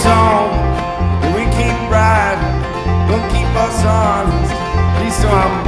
song that we keep riding, gonna keep us honest. Please don't